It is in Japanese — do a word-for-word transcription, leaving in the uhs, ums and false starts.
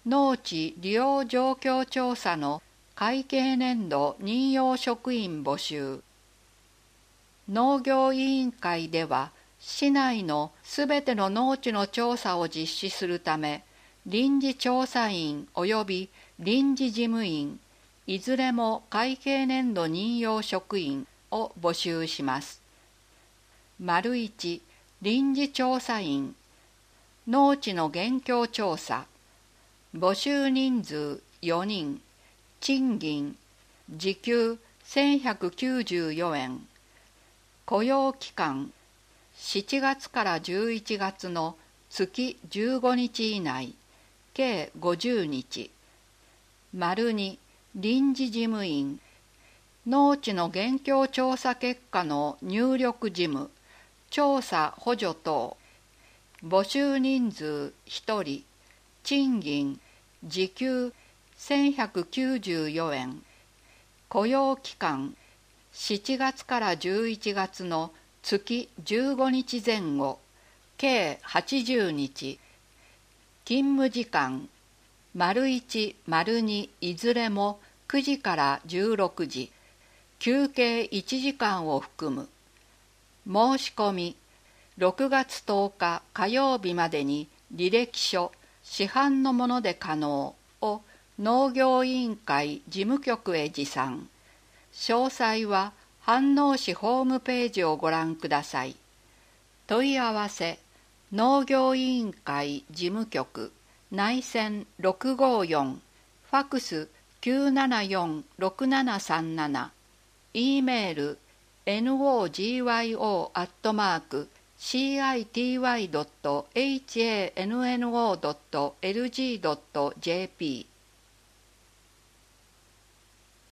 農地利用状況調査の会計年度任用職員募集。農業委員会では、市内のすべての農地の調査を実施するため、臨時調査員及び臨時事務員、いずれも会計年度任用職員を募集します。丸いち、臨時調査員。農地の現況調査。募集人数よにん。賃金、時給せんひゃくきゅうじゅうよえん。雇用期間、しちがつからじゅういちがつの月じゅうごにち以内、計ごじゅうにち。丸に、臨時事務員。農地の現況調査結果の入力事務、調査補助等。募集人数ひとり。賃金、時給せんひゃくきゅうじゅうよえん。雇用期間、しちがつからじゅういちがつの月じゅうごにち前後、計はちじゅうにち。勤務時間、丸いち、丸にいずれもくじからじゅうろくじ、休憩いちじかんを含む。申し込み、ろくがつとおか火曜日までに履歴書、市販のもので可能を農業委員会事務局へ持参。詳細は飯能市ホームページをご覧ください。問い合わせ、農業委員会事務局、内線ろくごよん、ファクスきゅうななよんろくななさんなな、E メール ノグヨ アットマーク シーアイティーワイ ドット ハンノー ドット エルジー ドット ジェーピー